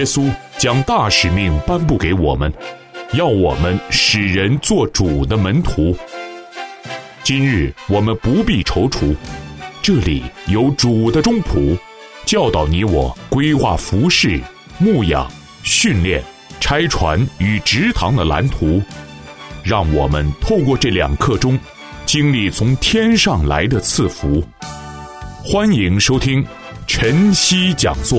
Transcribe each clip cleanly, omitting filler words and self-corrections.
稣将大使命颁布给我们，要我们使人做主的门徒。今日我们不必踌躇，这里有主的中仆，教导你我规划服事、牧养、训练、拆船与植堂的蓝图，让我们透过这2课中经历从天上来的赐福。欢迎收听晨曦讲座。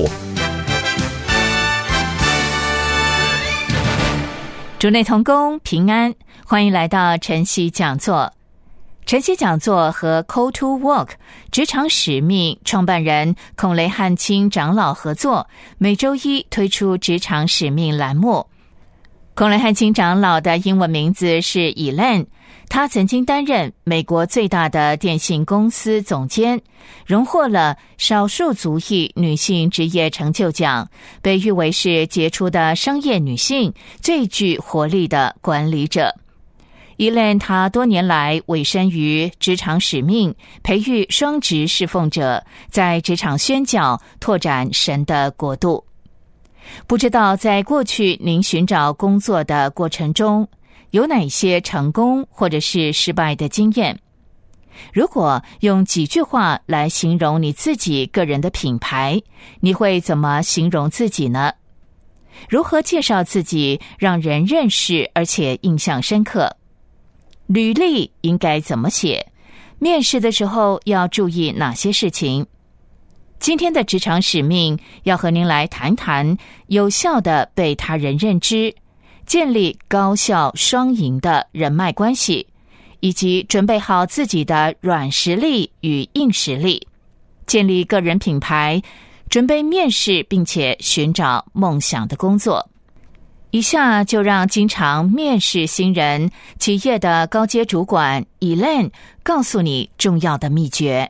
主内同工平安，欢迎来到晨曦讲座。晨曦讲座和 Call to Work 职场使命创办人孔雷汉卿长老合作，每周一推出职场使命栏目。孔雷汉卿长老的英文名字是 Elaine， 他曾经担任美国最大的电信公司总监，荣获了少数族裔女性职业成就奖，被誉为是杰出的商业女性，最具活力的管理者。Elaine 她多年来委身于职场使命，培育双职侍奉者，在职场宣教，拓展神的国度。不知道在过去您寻找工作的过程中，有哪些成功或者是失败的经验？如果用几句话来形容你自己个人的品牌，你会怎么形容自己呢？如何介绍自己让人认识而且印象深刻？履历应该怎么写？面试的时候要注意哪些事情？今天的职场使命要和您来谈谈有效的被他人认知，建立高效双赢的人脉关系，以及准备好自己的软实力与硬实力，建立个人品牌，准备面试并且寻找梦想的工作。以下就让经常面试新人企业的高阶主管 Elaine 告诉你重要的秘诀。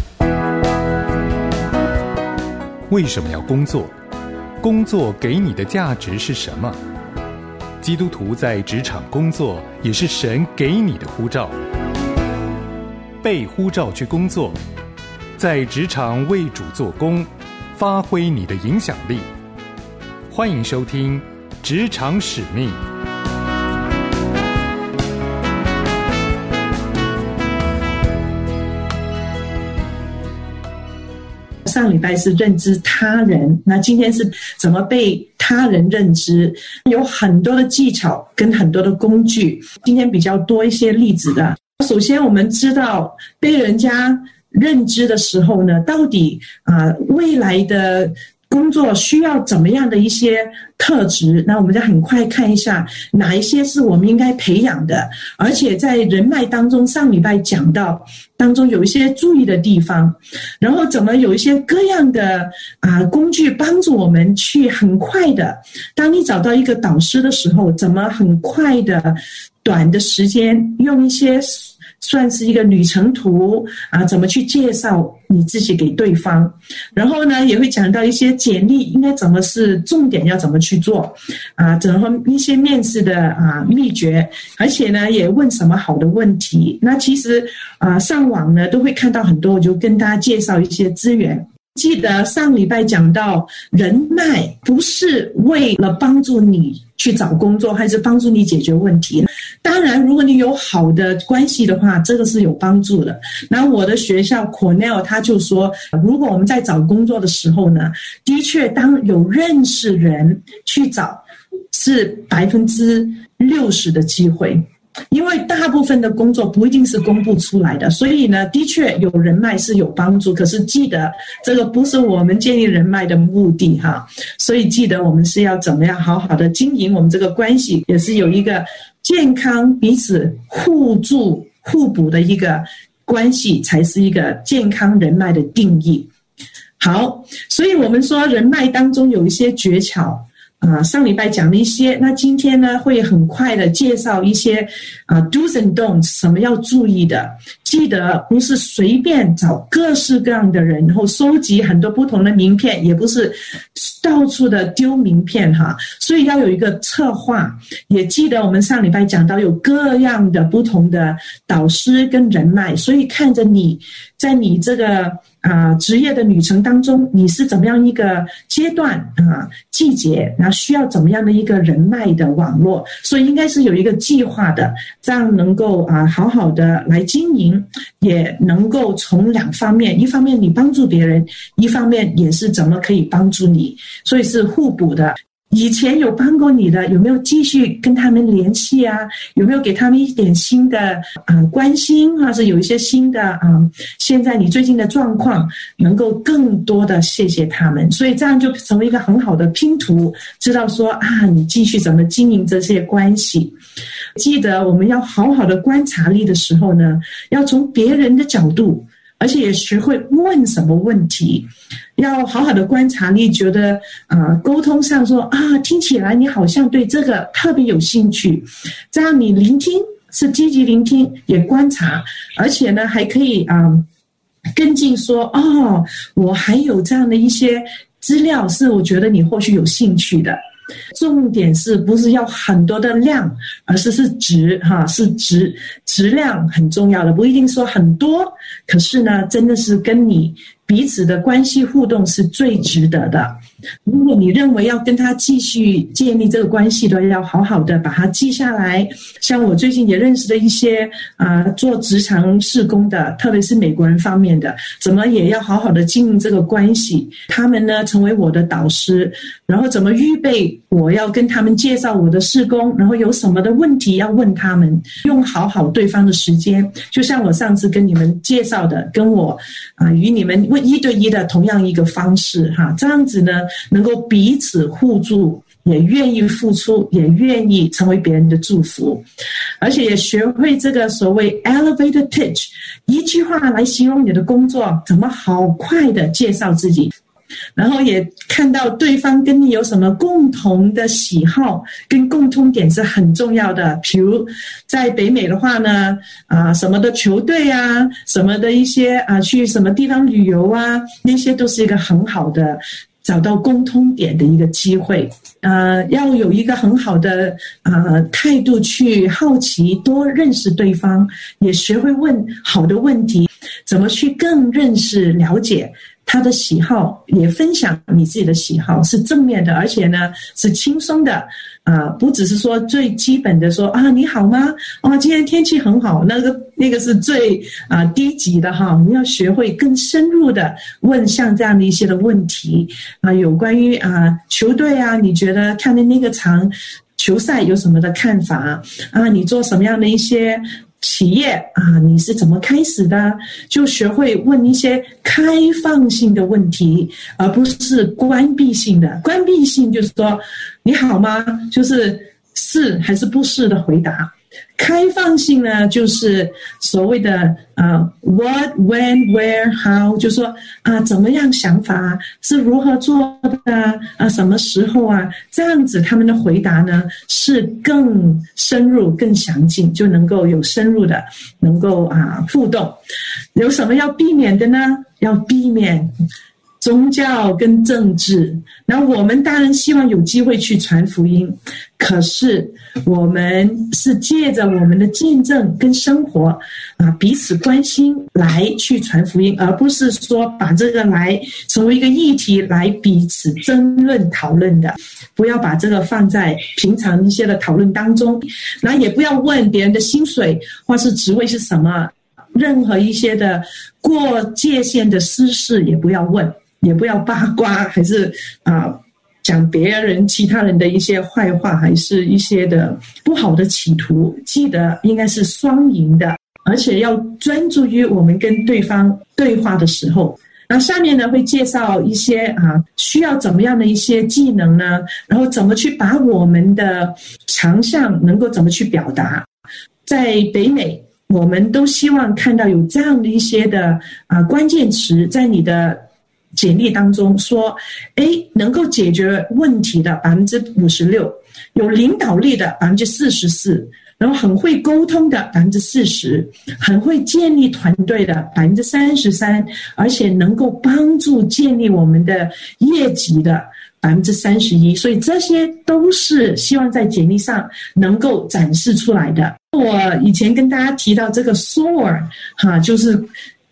为什么要工作？工作给你的价值是什么？基督徒在职场工作也是神给你的呼召。被呼召去工作，在职场为主做工，发挥你的影响力。欢迎收听职场使命。 上礼拜是认知他人，那今天是怎么被他人认知，有很多的技巧跟很多的工具，今天比较多一些例子的。首先我们知道被人家认知的时候呢，到底未来的工作需要怎么样的一些特质，那我们就很快看一下哪一些是我们应该培养的，而且在人脉当中，上礼拜讲到当中有一些注意的地方，然后怎么有一些各样的工具帮助我们去很快的，当你找到一个导师的时候，怎么很快的短的时间用一些算是一个旅程图怎么去介绍你自己给对方，然后呢也会讲到一些简历应该怎么是重点要怎么去做怎么一些面试的秘诀，而且呢也问什么好的问题。那其实上网呢都会看到很多，我就跟大家介绍一些资源。记得上礼拜讲到人脉不是为了帮助你去找工作，还是帮助你解决问题。当然如果你有好的关系的话，这个是有帮助的。那我的学校 Cornell 他就说，如果我们在找工作的时候呢，的确当有认识人去找是60%的机会，因为大部分的工作不一定是公布出来的，所以呢的确有人脉是有帮助，可是记得这个不是我们建立人脉的目的所以记得我们是要怎么样好好的经营我们这个关系，也是有一个健康彼此互助互补的一个关系，才是一个健康人脉的定义。好，所以我们说人脉当中有一些诀窍上礼拜讲了一些，那今天呢会很快的介绍一些do's and don'ts， 什么要注意的。记得不是随便找各式各样的人，然后收集很多不同的名片，也不是到处的丢名片所以要有一个策划。也记得我们上礼拜讲到有各样的不同的导师跟人脉，所以看着你在你这个职业的旅程当中，你是怎么样一个阶段季节，然后需要怎么样的一个人脉的网络，所以应该是有一个计划的，这样能够好好的来经营，也能够从两方面，一方面你帮助别人，一方面也是怎么可以帮助你，所以是互补的。以前有帮过你的，有没有继续跟他们联系啊？有没有给他们一点新的关心，或者有一些新的现在你最近的状况，能够更多的谢谢他们，所以这样就成为一个很好的拼图，知道说你继续怎么经营这些关系。记得我们要好好的观察力的时候呢，要从别人的角度，而且也学会问什么问题，要好好的观察力，觉得沟通上说听起来你好像对这个特别有兴趣，这样你聆听是积极聆听，也观察，而且呢还可以跟进说我还有这样的一些资料是我觉得你或许有兴趣的。重点是不是要很多的量，而是值是质量很重要的，不一定说很多，可是呢真的是跟你彼此的关系互动是最值得的。如果你认为要跟他继续建立这个关系的，要好好的把它记下来。像我最近也认识的一些做职场事工的，特别是美国人方面的，怎么也要好好的经营这个关系，他们呢成为我的导师，然后怎么预备我要跟他们介绍我的事工，然后有什么的问题要问他们，用好对方的时间，就像我上次跟你们介绍的，跟我与你们问1对1的同样一个方式这样子呢能够彼此互助，也愿意付出，也愿意成为别人的祝福，而且也学会这个所谓 elevator pitch， 一句话来形容你的工作，怎么好快的介绍自己，然后也看到对方跟你有什么共同的喜好跟共通点是很重要的。比如在北美的话呢什么的球队什么的一些去什么地方旅游那些都是一个很好的找到共通点的一个机会。要有一个很好的态度去好奇，多认识对方，也学会问好的问题，怎么去更认识了解他的喜好，也分享你自己的喜好，是正面的，而且呢是轻松的不只是说最基本的说你好吗今天天气很好，那个是最低级的你要学会更深入的问像这样的一些的问题有关于球队你觉得看的那个场球赛有什么的看法你做什么样的一些企业你是怎么开始的，就学会问一些开放性的问题，而不是关闭性的。关闭性就是说你好吗，就是是还是不是的回答。开放性呢就是所谓的what, when, where, how， 就说怎么样想法是如何做的什么时候这样子他们的回答呢是更深入更详尽，就能够有深入的能够互动。有什么要避免的呢？要避免宗教跟政治，然后我们当然希望有机会去传福音，可是我们是借着我们的见证跟生活彼此关心来去传福音，而不是说把这个来成为一个议题来彼此争论讨论的。不要把这个放在平常一些的讨论当中，然后也不要问别人的薪水或是职位是什么，任何一些的过界限的私事也不要问，也不要八卦，还是讲别人其他人的一些坏话，还是一些的不好的企图。记得应该是双赢的，而且要专注于我们跟对方对话的时候。然后下面呢会介绍一些需要怎么样的一些技能呢，然后怎么去把我们的强项能够怎么去表达。在北美我们都希望看到有这样的一些的关键词在你的简历当中，说能够解决问题的 56%， 有领导力的 44%， 然后很会沟通的 40%， 很会建立团队的 33%， 而且能够帮助建立我们的业绩的 31%， 所以这些都是希望在简历上能够展示出来的。我以前跟大家提到这个 SOAR 就是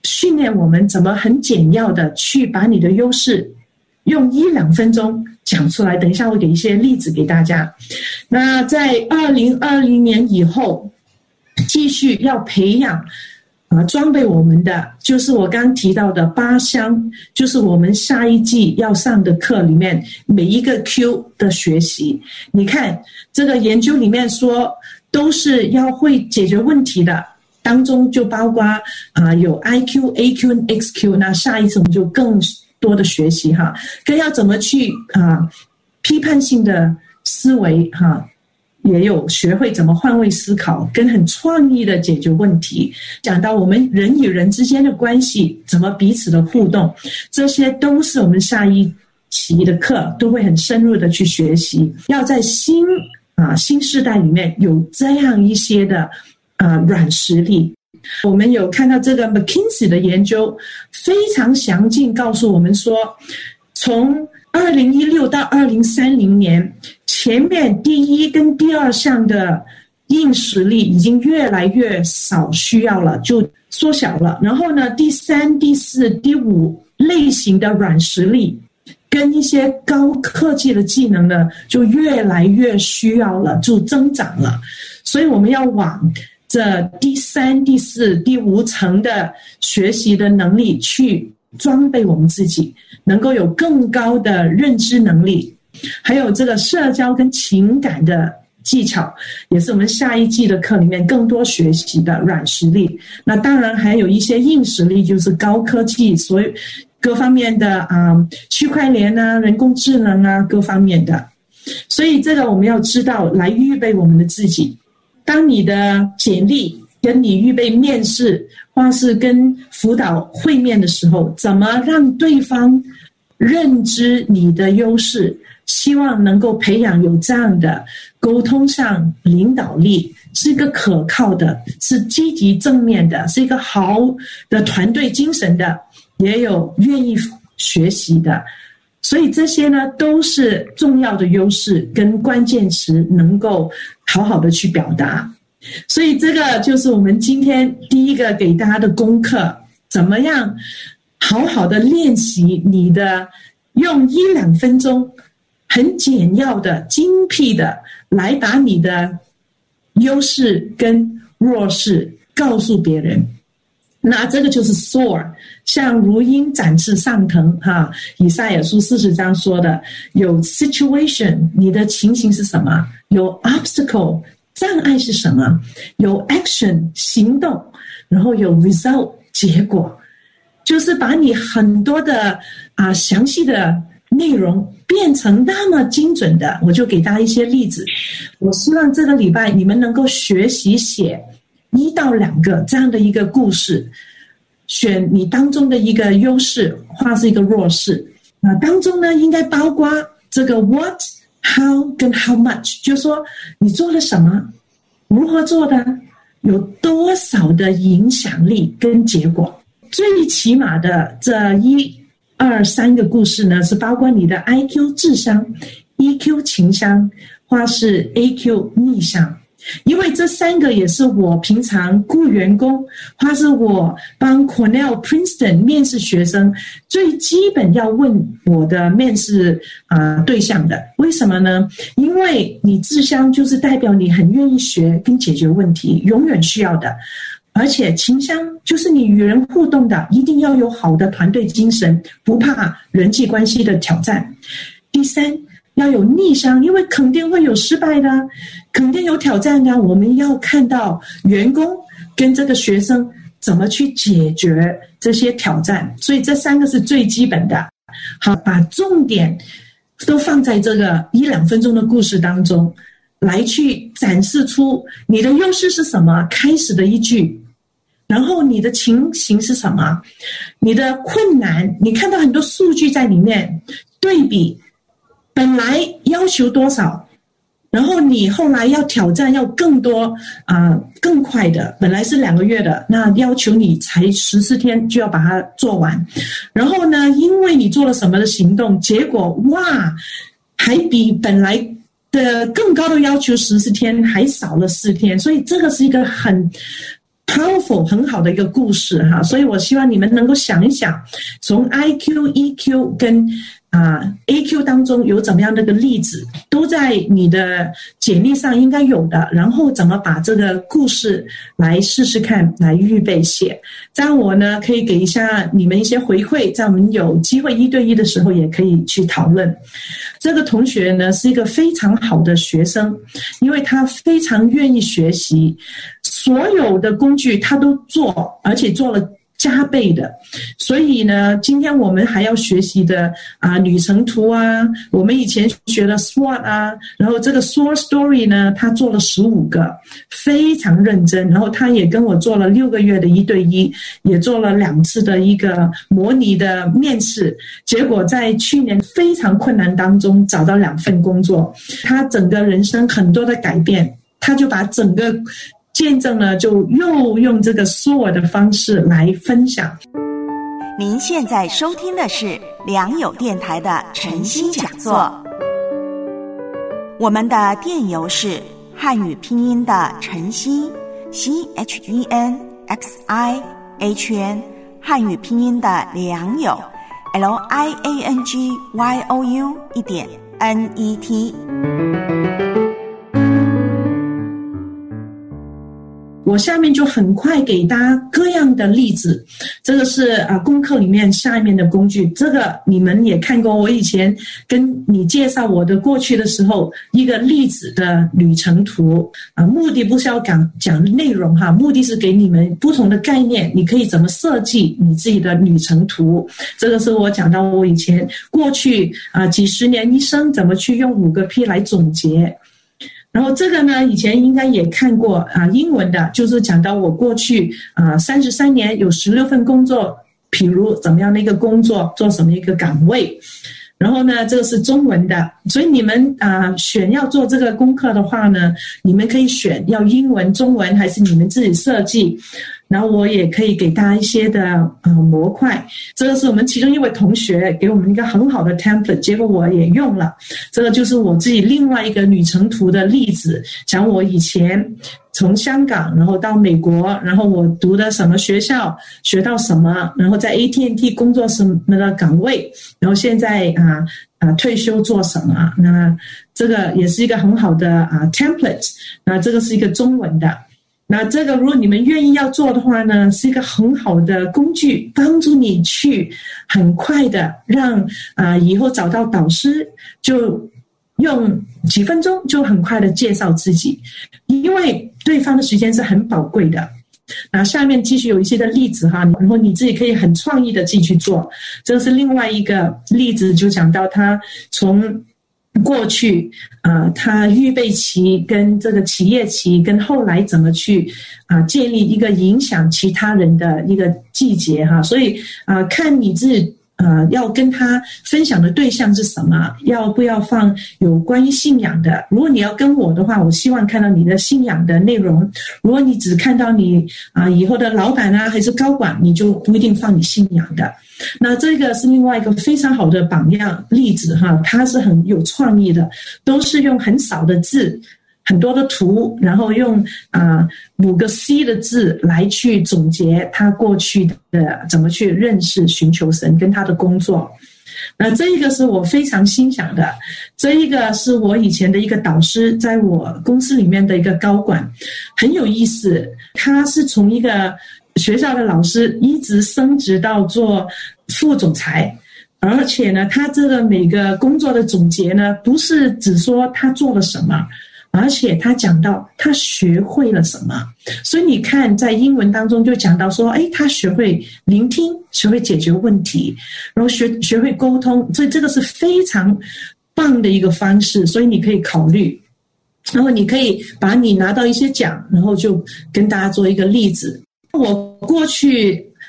训练我们怎么很简要的去把你的优势用1-2分钟讲出来。等一下我给一些例子给大家。那在2020年以后，继续要培养装备我们的，就是我刚提到的8项，就是我们下一季要上的课里面每一个 Q 的学习。你看这个研究里面说都是要会解决问题的，当中就包括有 IQ、AQ、XQ。那下一次我们就更多的学习跟要怎么去批判性的思维也有学会怎么换位思考，跟很创意的解决问题。讲到我们人与人之间的关系，怎么彼此的互动，这些都是我们下一期的课都会很深入的去学习。要在新世代里面有这样一些的软实力。我们有看到这个 McKinsey 的研究非常详尽告诉我们说，从2016到2030年，前面第1跟第2项的硬实力已经越来越少需要了，就缩小了。然后呢，第3、第4、第5类型的软实力跟一些高科技的技能呢，就越来越需要了，就增长了。所以我们要往这第3、第4、第5层的学习的能力去装备我们自己，能够有更高的认知能力，还有这个社交跟情感的技巧，也是我们下一季的课里面更多学习的软实力。那当然还有一些硬实力，就是高科技，所以各方面的区块链人工智能各方面的。所以这个我们要知道来预备我们的自己。当你的简历跟你预备面试或是跟辅导会面的时候，怎么让对方认知你的优势，希望能够培养有这样的沟通上领导力，是一个可靠的，是积极正面的，是一个好的团队精神的，也有愿意学习的。所以这些呢都是重要的优势跟关键词，能够好好的去表达。所以这个就是我们今天第一个给大家的功课，怎么样好好的练习你的用1-2分钟很简要的精辟的来把你的优势跟弱势告诉别人。那这个就是 soar， 像如鹰展翅上腾以赛亚书40章说的，有 situation 你的情形是什么，有 obstacle 障碍是什么，有 action 行动，然后有 result 结果，就是把你很多的详细的内容变成那么精准的。我就给大家一些例子，我希望这个礼拜你们能够学习写1到2个这样的一个故事，选你当中的一个优势或是一个弱势。当中呢应该包括这个 what、how 跟 how much， 就是说你做了什么，如何做的，有多少的影响力跟结果。最起码的这1、2、3个故事呢，是包括你的 IQ 智商、EQ 情商或是 AQ 逆商。因为这3个也是我平常雇员工或是我帮 Cornell、Princeton 面试学生最基本要问我的面试对象的。为什么呢？因为你智商就是代表你很愿意学跟解决问题，永远需要的。而且情商就是你与人互动的，一定要有好的团队精神，不怕人际关系的挑战。第3，要有逆商，因为肯定会有失败的，肯定有挑战的，我们要看到员工跟这个学生怎么去解决这些挑战。所以这3个是最基本的。好，把重点都放在这个1-2分钟的故事当中，来去展示出你的优势是什么，开始的一句，然后你的情形是什么，你的困难，你看到很多数据在里面，对比本来要求多少，然后你后来要挑战要更多更快的，本来是2个月的，那要求你才14天就要把它做完。然后呢，因为你做了什么的行动，结果哇，还比本来的更高的要求14天还少了4天，所以这个是一个很 powerful 很好的一个故事哈，所以我希望你们能够想一想，从 IQ、EQ 跟AQ 当中有怎么样的一个例子，都在你的简历上应该有的，然后怎么把这个故事来试试看，来预备写，这样我呢可以给一下你们一些回馈，在我们有机会1对1的时候也可以去讨论。这个同学呢是一个非常好的学生，因为他非常愿意学习，所有的工具他都做，而且做了加倍的。所以呢，今天我们还要学习的旅程图啊，我们以前学的 SWOT 啊，然后这个 SWOT Story 呢，他做了15个，非常认真。然后他也跟我做了6个月的1对1，也做了2次的一个模拟的面试。结果在去年非常困难当中找到2份工作，他整个人生很多的改变，他就把整个见证呢，就又用这个SWOT的方式来分享。 您现在收听的是良友电台的晨曦讲座。我们的电邮是汉语拼音的晨曦 CHENXIHN， 汉语拼音的良友 LIANGYOU.NET。 我下面就很快给大家各样的例子，这个是功课里面下面的工具，这个你们也看过，我以前跟你介绍我的过去的时候，一个例子的旅程图目的不是要讲内容哈，目的是给你们不同的概念，你可以怎么设计你自己的旅程图。这个是我讲到我以前过去几十年一生怎么去用5个 P 来总结。然后这个呢，以前应该也看过英文的，就是讲到我过去33年有16份工作，比如怎么样的一个工作，做什么一个岗位。然后呢，这个是中文的，所以你们选要做这个功课的话呢，你们可以选要英文、中文，还是你们自己设计。然后我也可以给大家一些的模块，这个是我们其中一位同学给我们一个很好的 template， 结果我也用了。这个就是我自己另外一个旅程图的例子，讲我以前从香港然后到美国，然后我读的什么学校，学到什么，然后在 AT&T 工作什么的岗位，然后现在退休做什么。那这个也是一个很好的template， 那这个是一个中文的。那这个如果你们愿意要做的话呢，是一个很好的工具，帮助你去很快的让以后找到导师就用几分钟就很快的介绍自己，因为对方的时间是很宝贵的。那下面继续有一些的例子哈，然后你自己可以很创意的自己去做。这个是另外一个例子，就讲到他从过去他预备期跟这个企业期跟后来怎么去建立一个影响其他人的一个季节哈，所以看你自己要跟他分享的对象是什么，要不要放有关于信仰的。如果你要跟我的话，我希望看到你的信仰的内容。如果你只看到你以后的老板还是高管，你就不一定放你信仰的。那这个是另外一个非常好的榜样例子哈，它是很有创意的，都是用很少的字，很多的图，然后用5个 C 的字来去总结他过去的怎么去认识寻求神跟他的工作。那这一个是我非常欣赏的，这一个是我以前的一个导师，在我公司里面的一个高管，很有意思，他是从一个学校的老师一直升职到做副总裁，而且呢，他这个每个工作的总结呢，不是只说他做了什么，而且他讲到他学会了什么。所以你看在英文当中就讲到说，他学会聆听，学会解决问题，然后学会沟通，所以这个是非常棒的一个方式，所以你可以考虑。然后你可以把你拿到一些奖，然后就跟大家做一个例子。我过去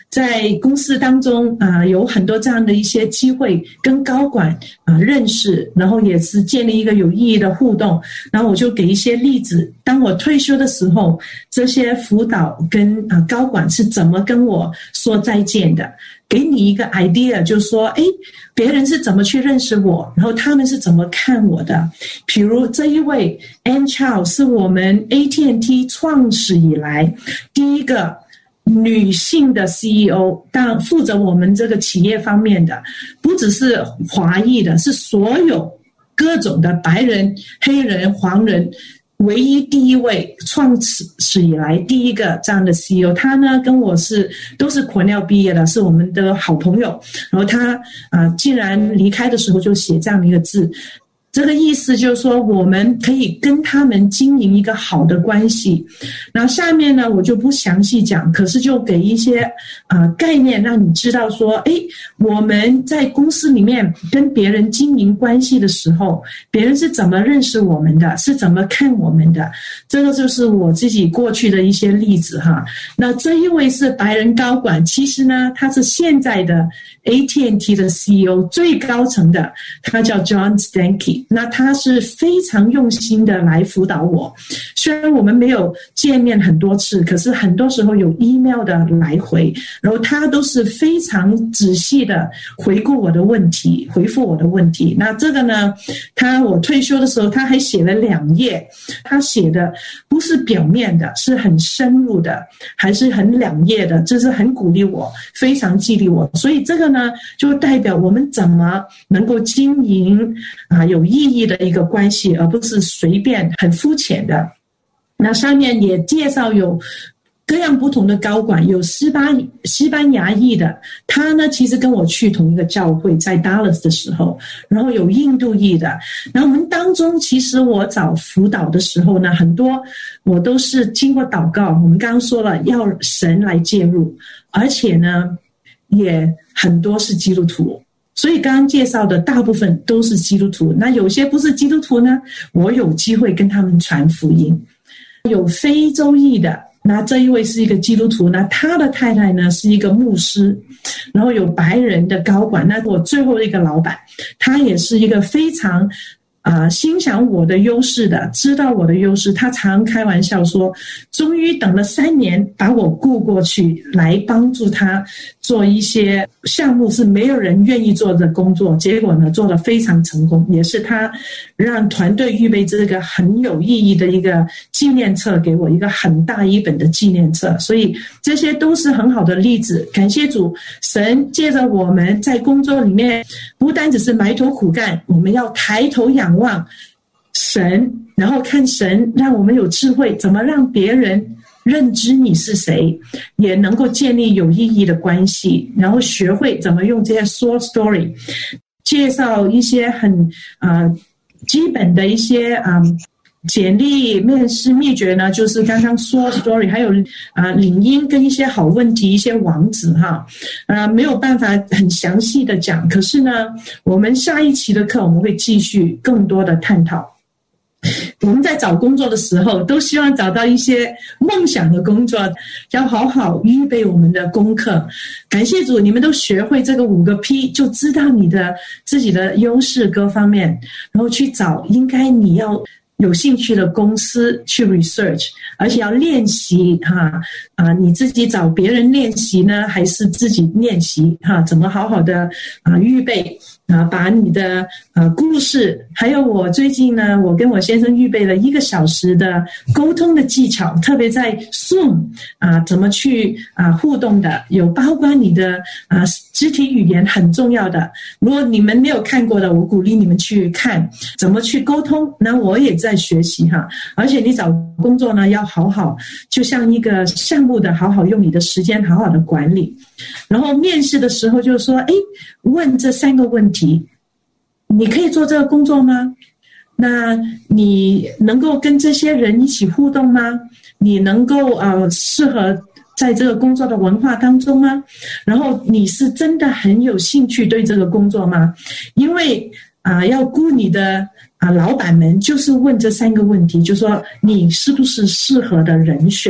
在公司当中有很多这样的一些机会跟高管认识，然后也是建立一个有意义的互动。然后我就给一些例子，当我退休的时候，这些辅导跟高管是怎么跟我说再见的，给你一个 idea， 就是说别人是怎么去认识我，然后他们是怎么看我的。比如这一位 Ann Chow 是我们 AT&T 创始以来第一个女性的 CEO， 当然负责我们这个企业方面的，不只是华裔的，是所有各种的白人、黑人、黄人，唯一第一位创始以来第一个这样的 CEO。 他呢跟我都是Cornell毕业的，是我们的好朋友。然后他竟然离开的时候就写这样的一个字，这个意思就是说我们可以跟他们经营一个好的关系。然后下面呢我就不详细讲，可是就给一些概念让你知道说我们在公司里面跟别人经营关系的时候，别人是怎么认识我们的，是怎么看我们的。这个就是我自己过去的一些例子哈。那这一位是白人高管，其实呢他是现在的 AT&T 的 CEO 最高层的，他叫 John Stankey。那他是非常用心的来辅导我，虽然我们没有见面很多次，可是很多时候有 email 的来回，然后他都是非常仔细的回复我的问题。那这个呢，我退休的时候他还写了2页，他写的不是表面的，是很深入的，还是很2页的，这是很鼓励我，非常激励我。所以这个呢就代表我们怎么能够经营有意义的一个关系，而不是随便很肤浅的。那上面也介绍有各样不同的高管，有西班牙裔的，他呢其实跟我去同一个教会，在 Dallas 的时候，然后有印度裔的。然后我们当中其实我找辅导的时候呢，很多我都是经过祷告，我们刚刚说了要神来介入，而且呢也很多是基督徒。所以刚刚介绍的大部分都是基督徒，那有些不是基督徒呢，我有机会跟他们传福音。有非洲裔的，那这一位是一个基督徒，那他的太太呢是一个牧师。然后有白人的高管，那我最后一个老板，他也是一个非常欣赏我的优势的，知道我的优势。他常开玩笑说，终于等了3年把我雇过去，来帮助他做一些项目是没有人愿意做的工作，结果呢做得非常成功，也是他让团队预备这个很有意义的一个纪念册给我，一个很大一本的纪念册。所以这些都是很好的例子。感谢主，神借着我们在工作里面不单只是埋头苦干，我们要抬头仰望神，然后看神让我们有智慧，怎么让别人认知你是谁，也能够建立有意义的关系，然后学会怎么用这些 short story 介绍一些很基本的一些简历面试秘诀呢，就是刚刚说 story， 还有领英跟一些好问题，一些网址哈，没有办法很详细的讲，可是呢我们下一期的课我们会继续更多的探讨。我们在找工作的时候都希望找到一些梦想的工作，要好好预备我们的功课。感谢主，你们都学会这个5个 P， 就知道你的自己的优势各方面，然后去找应该你要有兴趣的公司去 research， 而且要练习你自己找别人练习呢，还是自己练习怎么好好的预备把你的故事，还有我最近呢，我跟我先生预备了1个小时的沟通的技巧，特别在 Zoom 怎么去互动的，有包括你的肢体语言很重要的。如果你们没有看过的，我鼓励你们去看怎么去沟通。那我也在学习而且你找工作呢要好好，就像一个项目的好好用你的时间，好好的管理。然后面试的时候就说问这3个问题，你可以做这个工作吗？那你能够跟这些人一起互动吗？你能够适合在这个工作的文化当中吗？然后你是真的很有兴趣对这个工作吗？因为要雇你的老板们就是问这3个问题，就说你是不是适合的人选。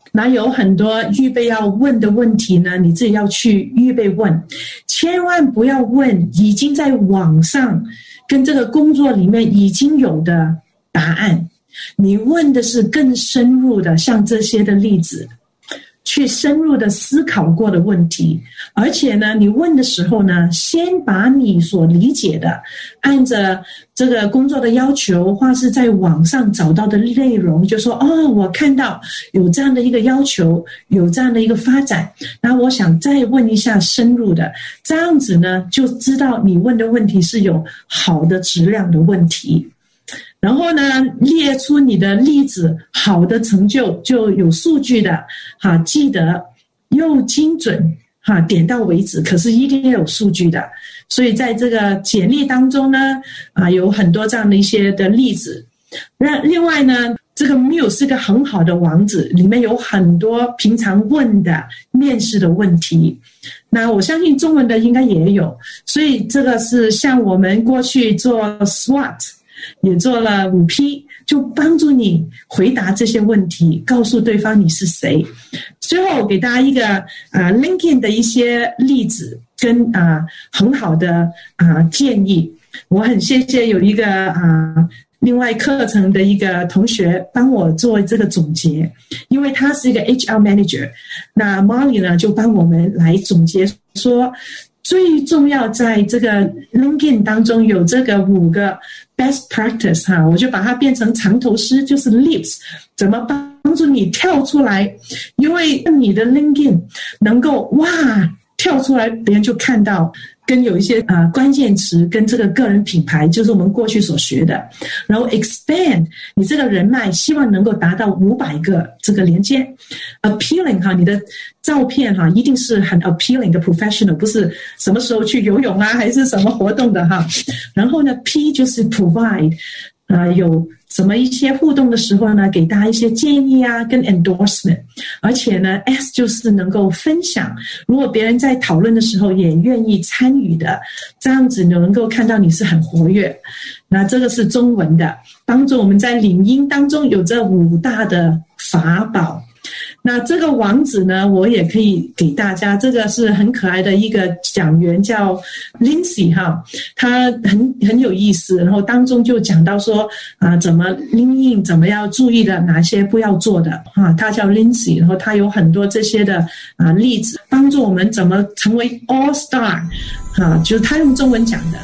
那有很多预备要问的问题呢，你自己要去预备问，千万不要问已经在网上跟这个工作里面已经有的答案，你问的是更深入的，像这些的例子，去深入的思考过的问题。而且呢，你问的时候呢，先把你所理解的按着这个工作的要求，或是在网上找到的内容，就说我看到有这样的一个要求，有这样的一个发展，那我想再问一下深入的，这样子呢就知道你问的问题是有好的质量的问题。然后呢，列出你的例子，好的成就就有数据的，记得又精准，点到为止，可是一定要有数据的。所以在这个简历当中呢，有很多这样的一些的例子。那另外呢，这个 Muse 是个很好的网址，里面有很多平常问的面试的问题。那我相信中文的应该也有，所以这个是像我们过去做 SWOT。也做了5P， 就帮助你回答这些问题，告诉对方你是谁。最后给大家一个LinkedIn 的一些例子跟很好的建议。我很谢谢有一个另外课程的一个同学帮我做这个总结，因为他是一个 HR manager， 那 Molly 呢就帮我们来总结说，最重要在这个 LinkedIn 当中有这个5个 best practice 我就把它变成长头诗，就是 Leaps， 怎么帮助你跳出来，因为你的 LinkedIn 能够跳出来，别人就看到，跟有一些关键词跟这个个人品牌，就是我们过去所学的，然后 expand 你这个人脉，希望能够达到500个这个连接 ，appealing 你的照片一定是很 appealing 的 professional， 不是什么时候去游泳还是什么活动的然后呢 P 就是 provide， 有什么一些互动的时候呢，给大家一些建议跟 endorsement， 而且呢 S 就是能够分享，如果别人在讨论的时候也愿意参与的，这样子能够看到你是很活跃。那这个是中文的，帮助我们在领英当中有这5大的法宝。那这个网址呢，我也可以给大家，这个是很可爱的一个讲员叫 Lindsay 他很有意思，然后当中就讲到说怎么 LinkedIn 怎么要注意的，哪些不要做的他叫 Lindsay， 然后他有很多这些的例子，帮助我们怎么成为 All Star 就是他用中文讲的。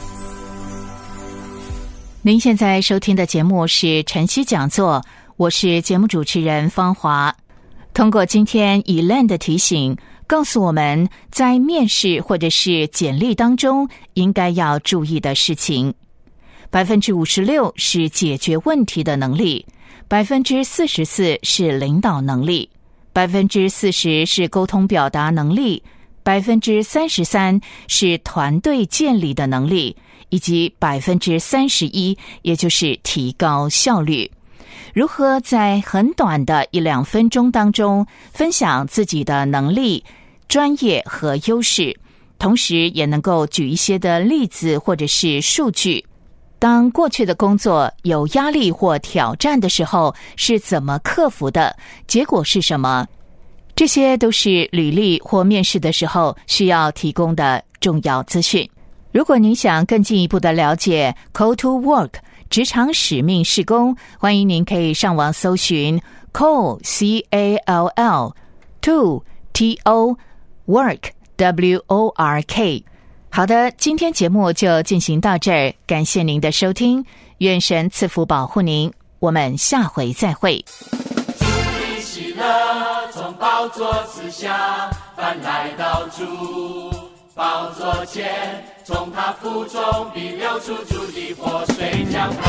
您现在收听的节目是晨曦讲座，我是节目主持人方华。通过今天Elaine的提醒，告诉我们在面试或者是简历当中应该要注意的事情。56%是解决问题的能力，44%是领导能力，40%是沟通表达能力，33%是团队建立的能力，以及31%也就是提高效率。如何在很短的1-2分钟当中分享自己的能力、专业和优势，同时也能够举一些的例子或者是数据。当过去的工作有压力或挑战的时候，是怎么克服的？结果是什么？这些都是履历或面试的时候需要提供的重要资讯。如果您想更进一步的了解 Call to Work职场使命事工，欢迎您可以上网搜寻 Call CALL to TO Work WORK。 好的，今天节目就进行到这儿，感谢您的收听，愿神赐福保护您，我们下回再会。 主的喜乐从宝座赐下，凡来到主宝座前，从他腹中必流出主的活水江河。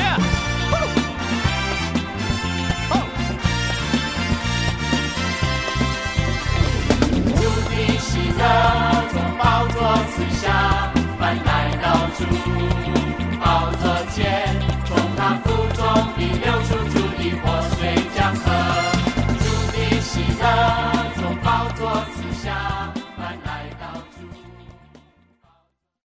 主的喜乐从宝座赐下，凡来到主宝座前，从他腹中必流